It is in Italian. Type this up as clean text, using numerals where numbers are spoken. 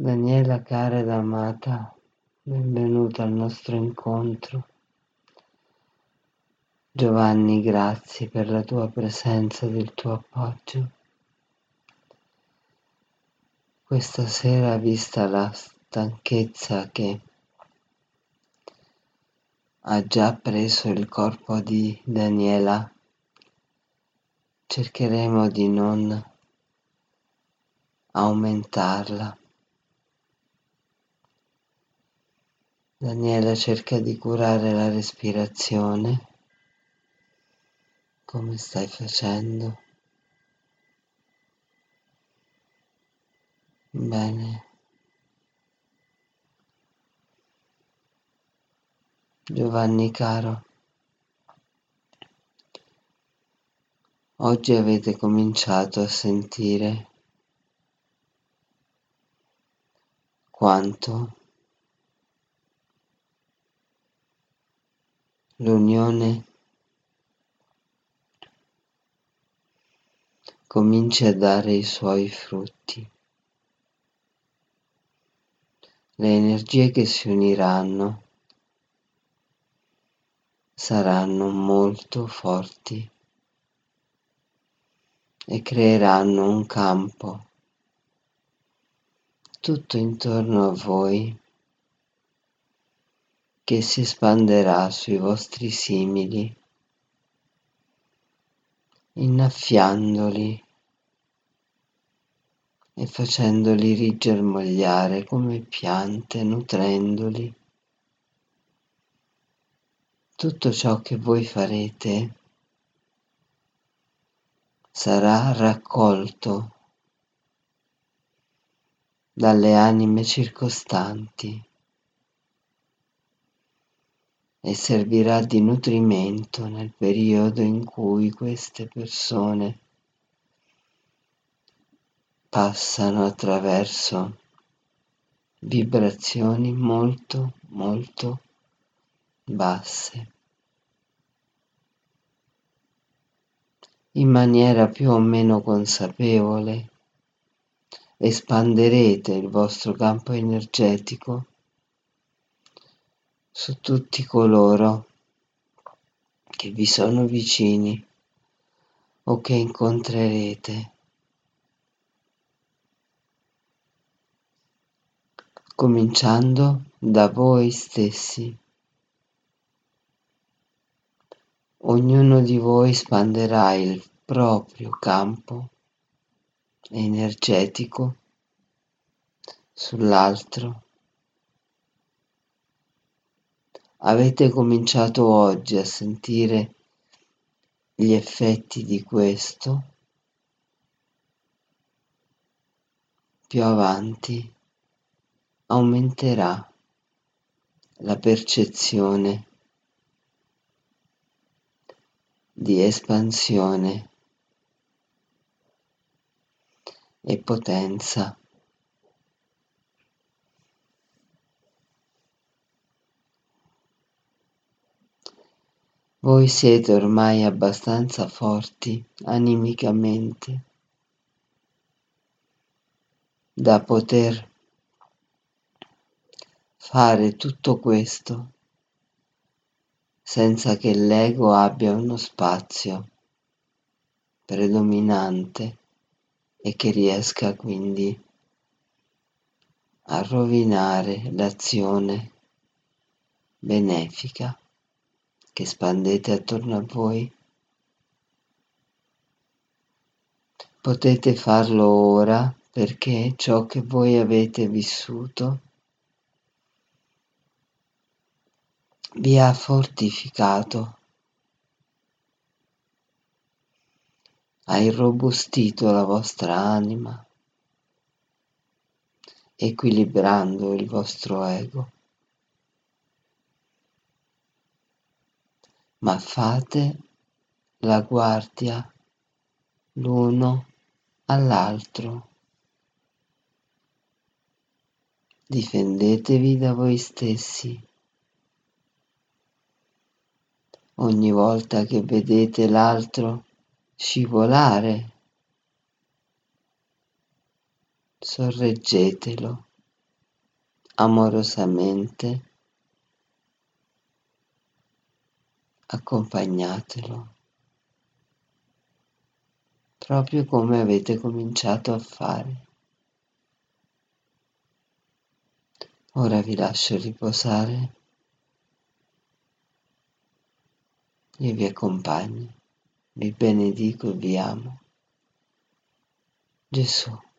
Daniela cara ed amata, benvenuta al nostro incontro. Giovanni, grazie per la tua presenza e il tuo appoggio. Questa sera, vista la stanchezza che ha già preso il corpo di Daniela, cercheremo di non aumentarla. Daniela cerca di curare la respirazione. Come stai facendo? Bene. Giovanni caro, oggi avete cominciato a sentire quanto l'unione comincia a dare i suoi frutti. Le energie che si uniranno saranno molto forti e creeranno un campo tutto intorno a voi che si espanderà sui vostri simili, innaffiandoli e facendoli rigermogliare come piante, nutrendoli. Tutto ciò che voi farete sarà raccolto dalle anime circostanti e servirà di nutrimento nel periodo in cui queste persone passano attraverso vibrazioni molto, molto basse. In maniera più o meno consapevole espanderete il vostro campo energetico su tutti coloro che vi sono vicini o che incontrerete, cominciando da voi stessi. Ognuno di voi espanderà il proprio campo energetico sull'altro. Avete cominciato oggi a sentire gli effetti di questo. Più avanti aumenterà la percezione di espansione e potenza. Voi siete ormai abbastanza forti animicamente da poter fare tutto questo senza che l'ego abbia uno spazio predominante e che riesca quindi a rovinare l'azione benefica che spandete attorno a voi. Potete farlo ora perché ciò che voi avete vissuto vi ha fortificato, ha irrobustito la vostra anima, equilibrando il vostro ego. Ma fate la guardia l'uno all'altro. Difendetevi da voi stessi. Ogni volta che vedete l'altro scivolare, sorreggetelo amorosamente, accompagnatelo, proprio come avete cominciato a fare. Ora vi lascio riposare, io vi accompagno, vi benedico e vi amo. Gesù.